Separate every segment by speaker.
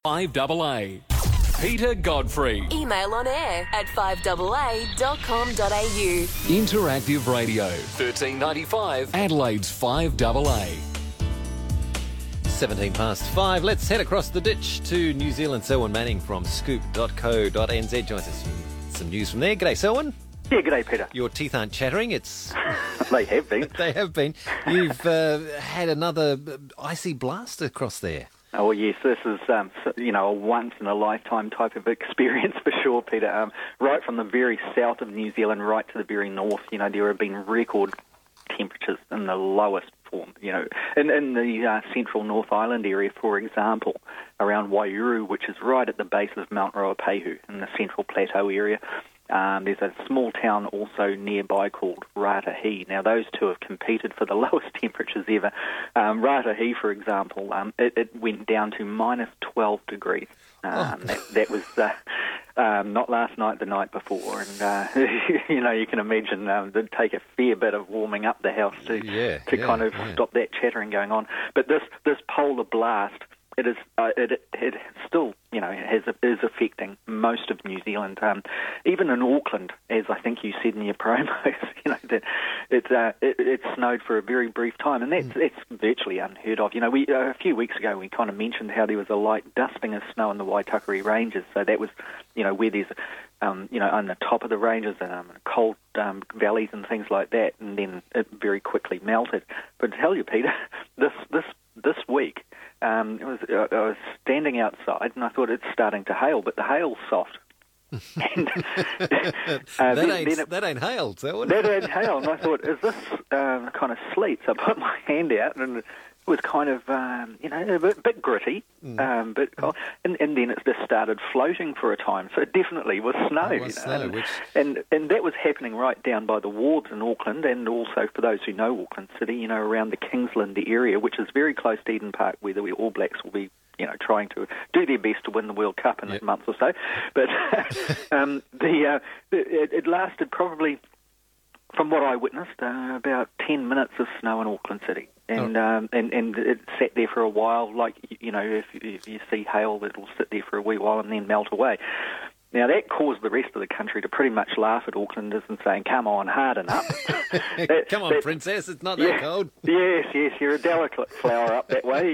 Speaker 1: 5AA. Peter Godfrey.
Speaker 2: Email on air at 5AA.com.au.
Speaker 1: Interactive Radio. 1395 Adelaide's 5AA.
Speaker 3: 17 past 5. Let's head across the ditch to New Zealand. Selwyn Manning from scoop.co.nz joins us with some news from there. G'day, Selwyn.
Speaker 4: Yeah, g'day, Peter.
Speaker 3: Your teeth aren't chattering. It's
Speaker 4: They have been.
Speaker 3: They have been. You've had another icy blast across there.
Speaker 4: Oh, yes, this is, a once-in-a-lifetime type of experience for sure, Peter. Right from the very south of New Zealand right to the very north, there have been record temperatures in the lowest form, in the central North Island area, for example, around Waihuru, which is right at the base of Mount Ruapehu in the central plateau area. There's a small town also nearby called Ratahi. Now, those two have competed for the lowest temperatures ever. Ratahi, for example, it went down to minus 12 degrees. That was not last night, the night before. And, you can imagine it'd take a fair bit of warming up the house to stop that chattering going on. But this polar blast, it still, is affecting most of New Zealand. Even in Auckland, as I think you said in your promos, that it snowed for a very brief time, and that's virtually unheard of. A few weeks ago we kind of mentioned how there was a light dusting of snow in the Waitakere Ranges, so that was, where there's, on the top of the ranges, cold valleys and things like that, and then it very quickly melted. But to tell you, Peter, this week, I was standing outside and I thought it's starting to hail, but the hail's soft. And,
Speaker 3: that ain't hail, so
Speaker 4: that ain't hail. And I thought, is this kind of sleet? So I put my hand out and it was kind of, a bit gritty, bit cold. And then it just started floating for a time. So it definitely was snow. And that was happening right down by the wards in Auckland, and also for those who know Auckland City, around the Kingsland area, which is very close to Eden Park, where the All Blacks will be trying to do their best to win the World Cup in a month or so. But it lasted probably, from what I witnessed, about 10 minutes of snow in Auckland City. And it sat there for a while, like, if you see hail, it'll sit there for a wee while and then melt away. Now, that caused the rest of the country to pretty much laugh at Aucklanders and saying, come on, harden up.
Speaker 3: Come on, princess, it's not that cold.
Speaker 4: Yes, you're a delicate flower up that way,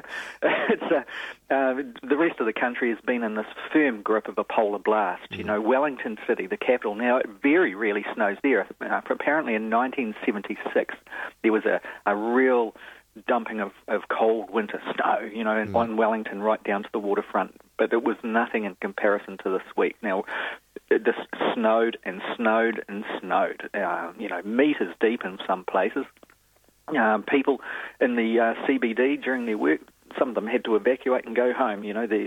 Speaker 4: It's the rest of the country has been in this firm grip of a polar blast. Wellington City, the capital, now it very rarely snows there. Apparently in 1976, there was a real dumping of cold winter snow, on Wellington right down to the waterfront. But it was nothing in comparison to this week. Now, it just snowed and snowed and snowed, meters deep in some places. People in the CBD during their work, some of them had to evacuate and go home.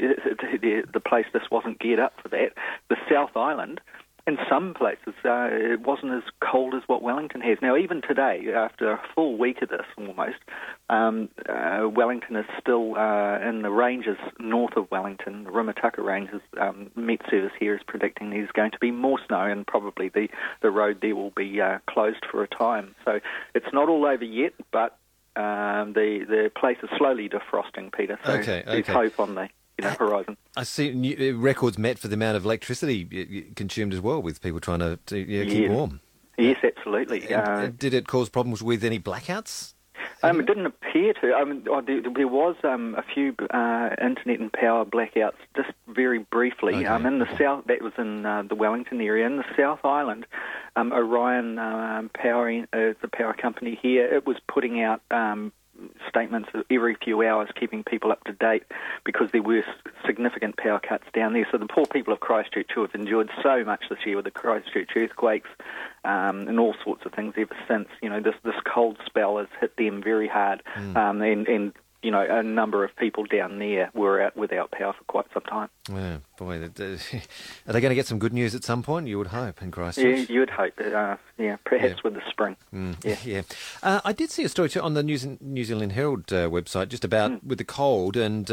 Speaker 4: The place just wasn't geared up for that. The South Island, in some places, it wasn't as cold as what Wellington has. Now, even today, after a full week of this almost, Wellington is still in the ranges north of Wellington, the Rimutaka Ranges. Met Service here is predicting there's going to be more snow, and probably the road there will be closed for a time. So it's not all over yet, but the place is slowly defrosting, Peter. So there's hope on the horizon. I
Speaker 3: see records met for the amount of electricity consumed as well, with people trying to keep warm.
Speaker 4: Yes, absolutely.
Speaker 3: Did it cause problems with any blackouts?
Speaker 4: It didn't appear to. There was a few internet and power blackouts, just very briefly. In the south, that was in the Wellington area. In the South Island, Orion Power, the power company here, it was putting out statements every few hours, keeping people up to date, because there were significant power cuts down there. So the poor people of Christchurch, who have endured so much this year with the Christchurch earthquakes and all sorts of things ever since, this cold spell has hit them very hard, and a number of people down there were out without power for quite some time.
Speaker 3: Yeah, boy, are they going to get some good news at some point? You would hope in Christchurch.
Speaker 4: Yeah, you would hope. Perhaps with the spring.
Speaker 3: Yeah. I did see a story too on the New Zealand Herald website just about with the cold and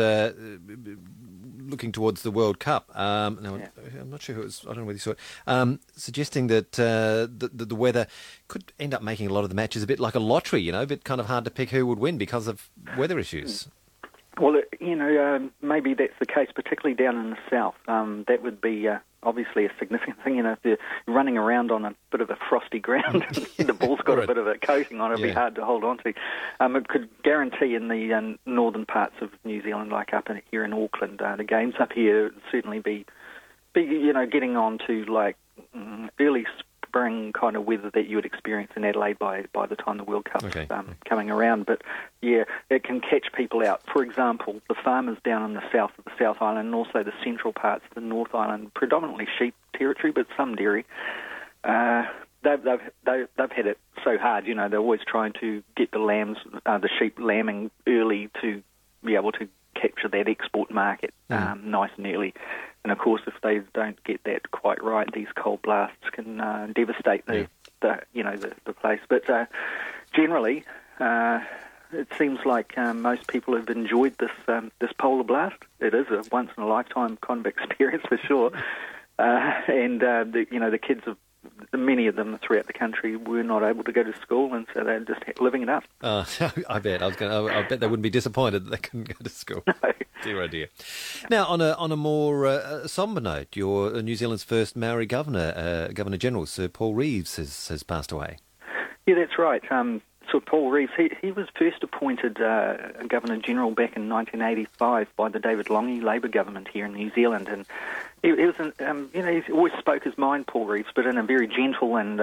Speaker 3: looking towards the World Cup. I'm not sure who it was. I don't know whether you saw it. Suggesting that the weather could end up making a lot of the matches a bit like a lottery. A bit kind of hard to pick who would win because of weather issues.
Speaker 4: Well, maybe that's the case, particularly down in the south. That would be obviously a significant thing. If you're running around on a bit of a frosty ground, the ball's got a bit of a coating on it, it'd be hard to hold on to. It could guarantee in the northern parts of New Zealand, like up here in Auckland, the games up here would certainly be getting on to like early spring kind of weather that you would experience in Adelaide by the time the World Cup's coming around. But yeah, it can catch people out. For example, the farmers down in the south of the South Island and also the central parts of the North Island, predominantly sheep territory, but some dairy. They've had it so hard. They're always trying to get the sheep lambing early to be able to capture that export market nice and early. And of course, if they don't get that quite right, these cold blasts can devastate the place. But generally, it seems like most people have enjoyed this polar blast. It is a once in a lifetime kind of experience for sure. The kids many of them throughout the country were not able to go to school, and so they're just living it up.
Speaker 3: I bet. I bet they wouldn't be disappointed that they couldn't go to school.
Speaker 4: No.
Speaker 3: Dear, oh dear. Now, on a more sombre note, your New Zealand's first Maori governor, Governor General Sir Paul Reeves, has passed away.
Speaker 4: Yeah, that's right. Sir Paul Reeves, he was first appointed Governor General back in 1985 by the David Lange Labour government here in New Zealand, and he was, he always spoke his mind, Paul Reeves, but in a very gentle and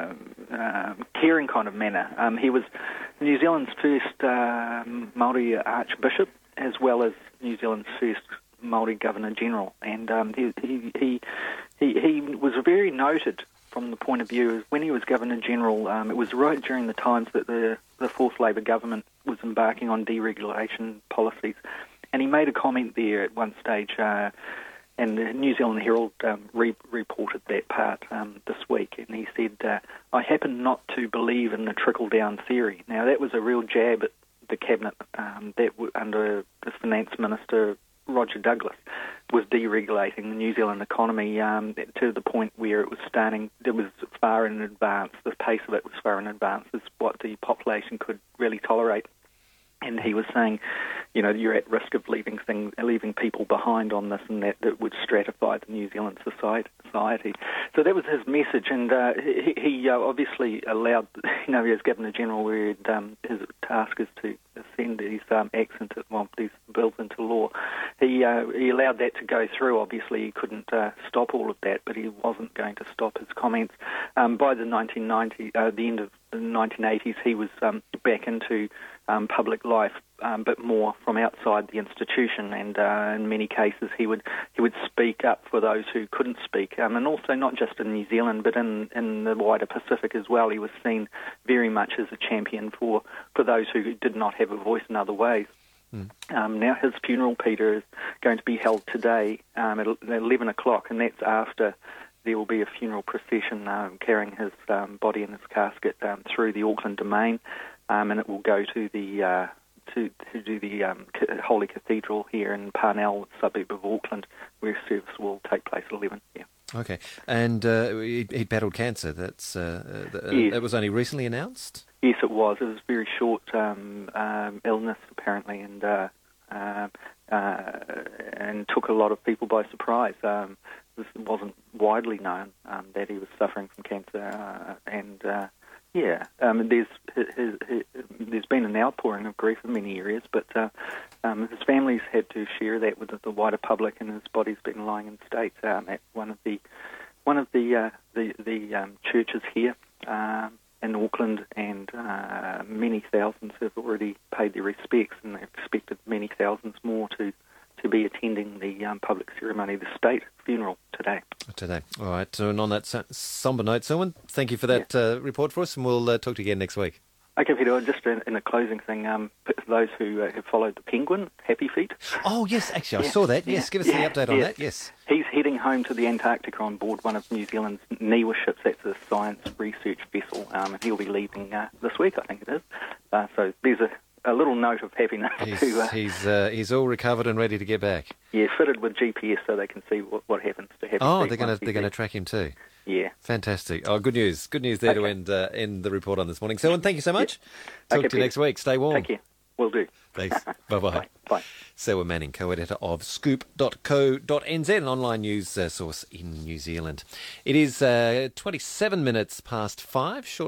Speaker 4: caring kind of manner. He was New Zealand's first Māori Archbishop, as well as New Zealand's first Māori Governor General, and he was very noted from the point of view of when he was Governor General. It was right during the times that the Fourth Labour government was embarking on deregulation policies, and he made a comment there at one stage, and the New Zealand Herald reported that part this week, and he said, "I happen not to believe in the trickle-down theory." Now, that was a real jab at the cabinet under the Finance Minister Roger Douglas was deregulating the New Zealand economy to the point where it was far in advance, the pace of it was far in advance as what the population could really tolerate. And he was saying, you're at risk of leaving people behind on this and that would stratify the New Zealand society. So that was his message, and he obviously allowed, as Governor General, where his task is to send these these bills into law. He allowed that to go through. Obviously, he couldn't stop all of that, but he wasn't going to stop his comments. By the the end of the 1980s, he was back into public life, but more from outside the institution, and in many cases he would speak up for those who couldn't speak, and also not just in New Zealand, but in the wider Pacific as well. He was seen very much as a champion for those who did not have a voice in other ways. Now his funeral, Peter, is going to be held today at 11 o'clock, and that's after there will be a funeral procession carrying his body in his casket through the Auckland Domain, and it will go to the Holy Cathedral here in Parnell, suburb of Auckland, where service will take place at 11. Yeah.
Speaker 3: Okay, and he battled cancer. Yes. That was only recently announced?
Speaker 4: Yes, it was. It was a very short illness, apparently, and took a lot of people by surprise. This wasn't widely known that he was suffering from cancer, there's been an outpouring of grief in many areas, but his family's had to share that with the wider public, and his body's been lying in state at one of the churches here in Auckland, and many thousands have already paid their respects, and they've expected many thousands more to be attending the public ceremony, the state funeral today. All
Speaker 3: right. So, and on that sombre note, Selwyn, thank you for that report for us, and we'll talk to you again next week.
Speaker 4: Okay, Peter, just in a closing thing, those who have followed the Penguin, Happy Feet.
Speaker 3: Oh, yes, actually, I saw that. Yes, give us the update on that, yes.
Speaker 4: He's heading home to the Antarctica on board one of New Zealand's NIWA ships. That's a science research vessel, and he'll be leaving this week, I think it is. So there's a little note of happiness.
Speaker 3: He's all recovered and ready to get back.
Speaker 4: Yeah, fitted with GPS so they can see what happens to Happy Feet.
Speaker 3: Oh, they're going to track him too.
Speaker 4: Yeah.
Speaker 3: Fantastic. Oh, good news. Good news there to end the report on this morning. Selwyn, thank you so much. Talk to you next week. Stay warm.
Speaker 4: Take care. Will do.
Speaker 3: Thanks. Bye-bye.
Speaker 4: Bye.
Speaker 3: Selwyn Manning, co-editor of scoop.co.nz, an online news source in New Zealand. It is 27 minutes past 5.